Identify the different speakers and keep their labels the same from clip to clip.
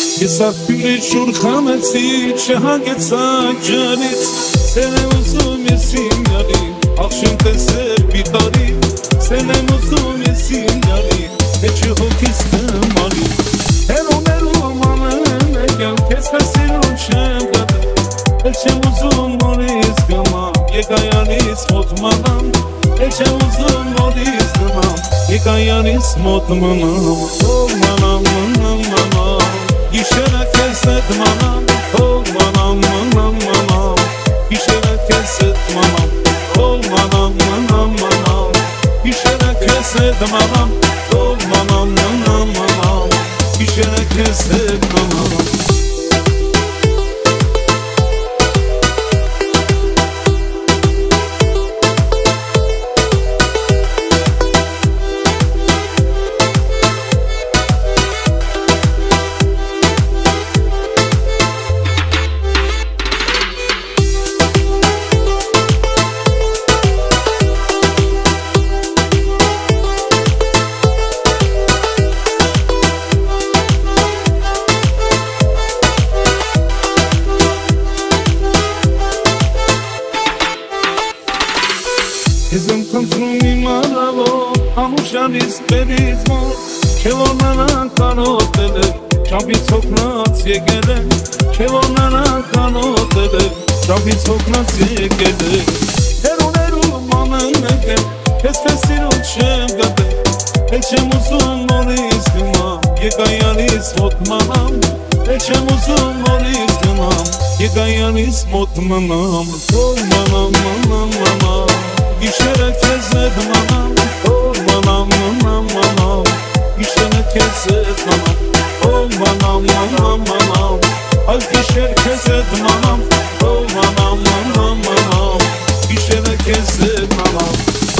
Speaker 1: Եսավ պիրի շուր խամեցի, չհագեցա ջանից, սեն եմ ուզում ես ինյարի, աղշում տեսեր պիտարի, սեն եմ ուզում ես ինյարի, էջի հոգիս կմալի, հերոներում ամեն եկյալ, կեզ հեսիրում չեմ գատը, էլ չեմ ուզում նորից գմամ, եկայանից մոտ մանամ, էլ չեմ ուզում նորից գմամ, եկայանից մոտ մանամ, մանամ, մանամ, մանամ, Gişere keset manam, ol manam, manam, manam. Gişere keset manam, ol manam, manam, manam. Gişere keset manam, ol manam, manam, manam. Gişere keset manam. Ezem kontrumi maravo, amushanis berizmo, Çevornaran kanotele, Çampit soknat yegele, Çevornaran kanotele, Çampit soknat yegele. Heru manenge, Kestesir uçem gade, Eçem uzun moris gımam, Yegayanis motmanam, Eçem uzun moris gımam, Yegayanis motmanam, manam, manam, manam. Gişere kezet manam, ol manam, manam, manam. Gişere kezet manam, ol manam, manam, manam. Az gişer kezet manam, ol manam, manam, manam. Gişere kezet manam.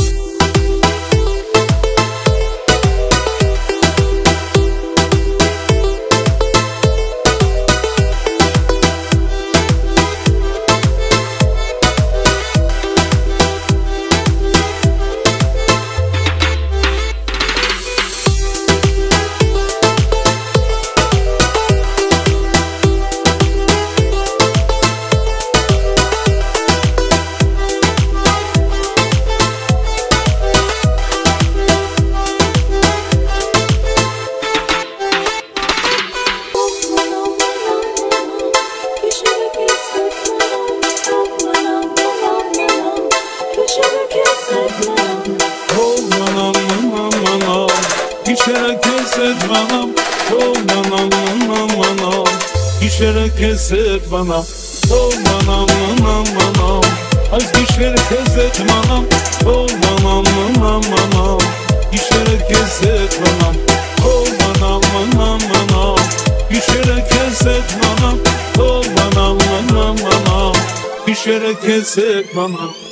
Speaker 1: Gişere keset manam, ol manam, manam, manam. Gişere keset manam, ol manam, manam, manam. Az gişere keset manam, ol manam, manam, manam. Gişere keset manam, ol manam, manam, manam. Gişere keset manam, ol manam, manam, manam. Gişere keset manam.